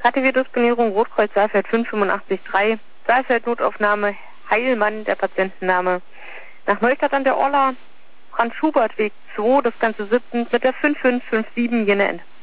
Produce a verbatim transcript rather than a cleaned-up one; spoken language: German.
H T W-Disponierung Rotkreuz Saalfeld fünf acht fünf drei, Saalfeld Notaufnahme Heilmann, der Patientenname. Nach Neustadt an der Orla, Franz-Schubert-Weg zwei, das Ganze siebzehn mit der fünf fünf fünf sieben, jene End.